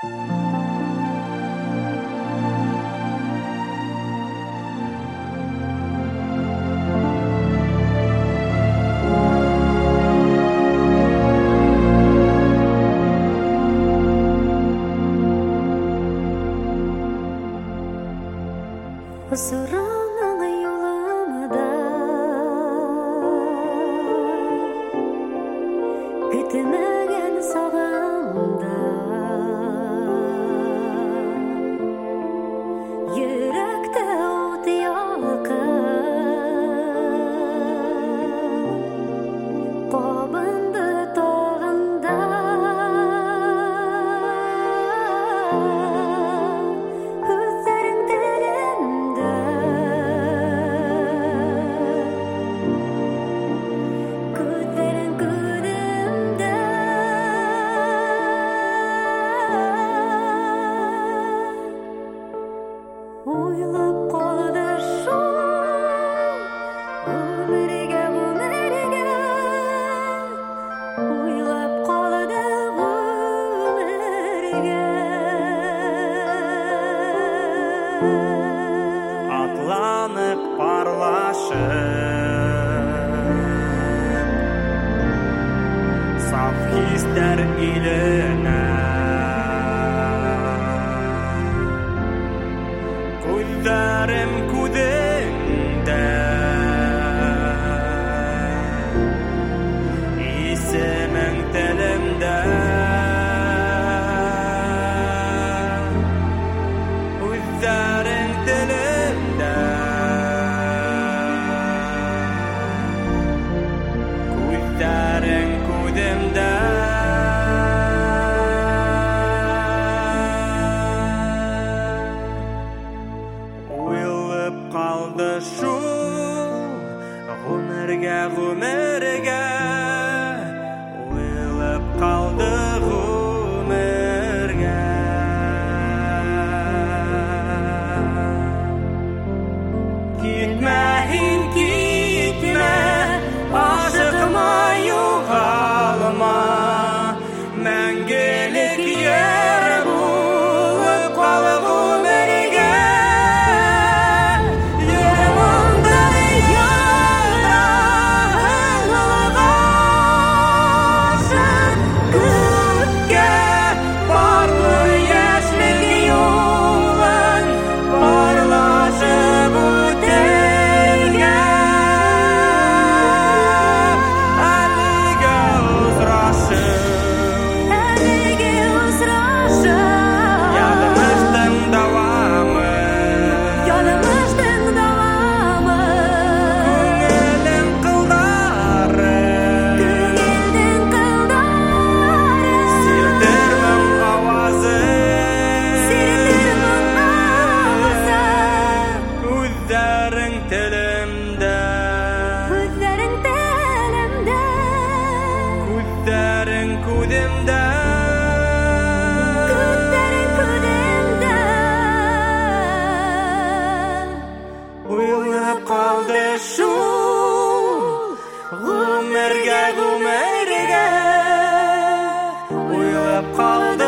Ысыраңның юлымда күтмәгән сагымда йөрәктә ут якын кабынды тагында Уйлап калды шул гомергә уйлап калды гомергә Атланып парлашып саф хисләр иленә Күзләрем күдеңдә исемең телемдә Күзләрең телемдә Күзләрең күдемдә Қалды шул гомергә уйлап қалды гомергә Китмә һин китмә ашыкма югалма мәңгелек яр булып кал гомергә Күзләрең күдемдә Уйлап калды шул гомергә Уйлап калды